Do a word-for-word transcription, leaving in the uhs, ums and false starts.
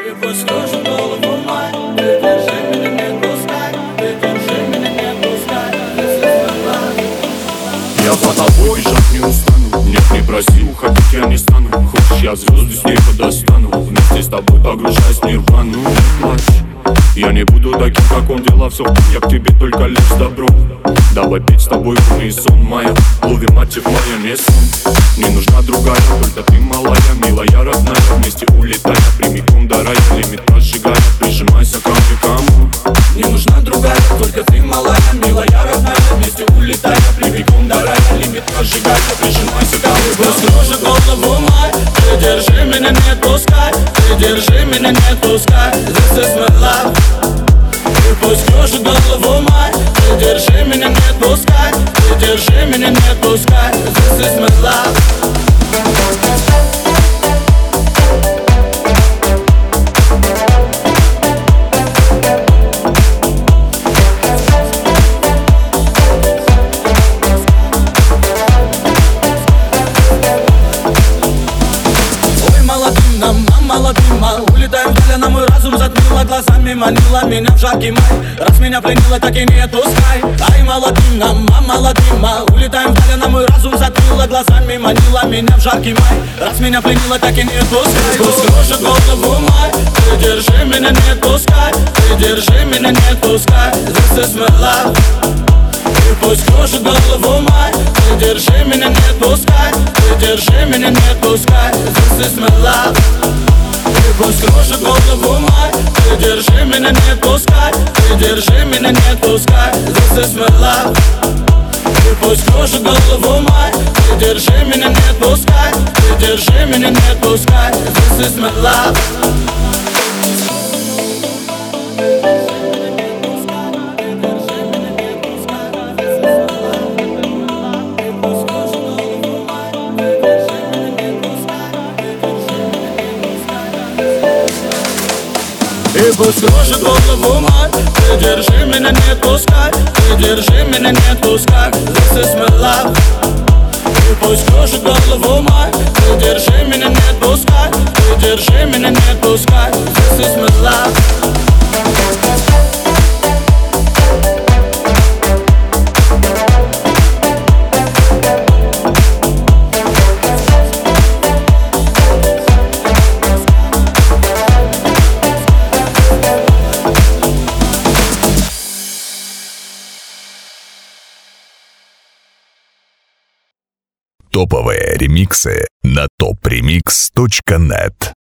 И пусть кружит голову май, ты держи меня, не отпускай, ты держи меня, не отпускай. This is my life. Я по тобой бежать не устану. Нет, не проси, уходить я не стану. Хочешь, я звезды с неба достану. Вместе с тобой погружаясь в нирвану. Не плачь, я не буду таким, как он. Дела все, я к тебе только лишь с добром. Давай петь с тобой лунный сон моя. Лови мотив моя, не сон. Не нужна другая, только ты малая, милая, родная. Вместе улетая, прямиком до рая. Лимит прожигая, прижимайся ко мне, кому. Не нужна другая, только ты малая, милая, родная. Вместе улетая, прямиком до рая. Лимит прожигая, прижимайся ко мне. Пусть кружит голову май, ты держи меня, не отпускай, ты держи меня, не отпускай. This is my life. И пусть кружит голову май, ты держи меня, не отпускай, ты держи меня, не отпускай. This is my life. Молодыма, улетаем вдаль, а на мой разум затмила глазами, манила меня в жаркий май. Раз меня пленила, так и не отпускай. Ай, молодым нам, а молодыма, улетаем вдаль, а на мой разум затмила глазами, манила меня в жаркий май. Раз меня пленила, так и не отпускай. Пусть кружит голову май, ты держи меня, не отпускай, ты держи меня, не отпускай. This is my life. И пусть кружит голову май, ты держи меня, не отпускай, ты держи меня, не отпускай. This is my life. И пусть кружит голову май, ты держи меня, не отпускай, ты держи меня, не отпускай. This is my life. И пусть кружит голову май, ты держи меня, не отпускай, ты держи меня, не отпускай. This is my life. И пусть кружит голову май, ты держи меня, не отпускай, ты держи меня, не отпускай. This is my life. И пусть кружит голову май, ты держи меня, не отпускай, ты держи меня, не отпускай. This is my life. Топовые ремиксы на топ ремикс точка нет.